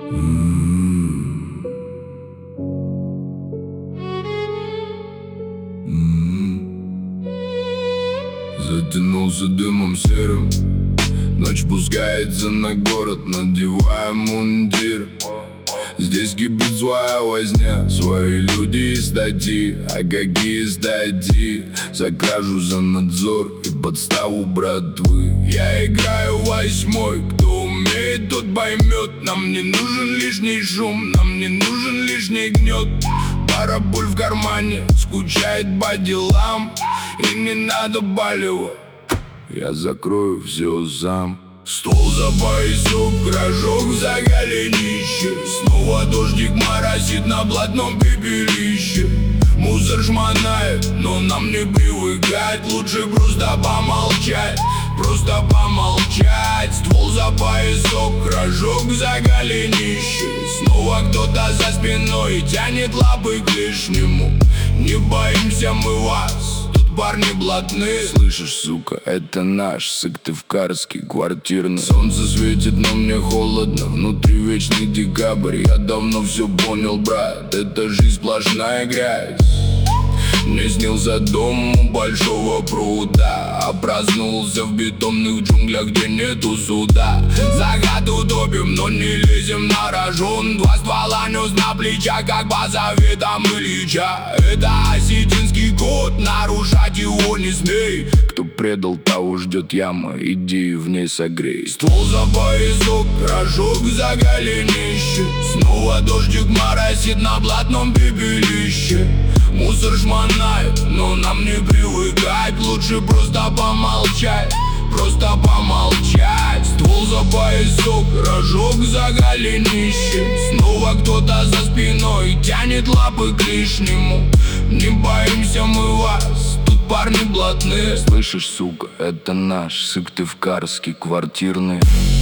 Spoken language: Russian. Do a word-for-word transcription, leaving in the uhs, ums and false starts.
Затянулся дымом серым, ночь пускается на город, надевая мундир. Здесь кипит злая возня, свои люди и статьи. А какие статьи? За кражу, за надзор и подставу братвы. Я играю восьмой, кто умеет, тот поймет. Нам не нужен лишний шум, нам не нужен лишний гнет. Пара пуль в кармане, скучает по делам, и не надо болевать, я закрою все сам. Стол за поясок, рожок за голенище. Снова дождик моросит на блатном пепелище. Мусор шмонает, но нам не привыкать. Лучше просто помолчать, просто помолчать. Ствол за поясок, рожок за голенище. Снова кто-то за спиной тянет лапы к лишнему. Не боимся мы вас, парни блатные. Слышишь, сука, это наш сыктывкарский квартирный. Солнце светит, но мне холодно, внутри вечный декабрь. Я давно все понял, брат, это жизнь сплошная грязь. Мне снился дом у большого пруда, а проснулся в бетонных джунглях, где нету суда. Загад утопим, но не лезем на рожон. Два ствола нес на плечах, как по заветам Ильича. Это осетинский код, нарушать его не смей. Кто предал, того ждет яма, иди в ней согрей. Ствол за поясок, рожок за голенище. Снова дождик моросит на блатном пепелище. Мусор шмонает, но нам не привыкать. Лучше просто помолчать, просто помолчать. Ствол за поясок, рожок за голенище. Снова кто-то за спиной тянет лапы к лишнему. Не боимся мы вас, тут парни блатные. Слышишь, сука, это наш сыктывкарский квартирный.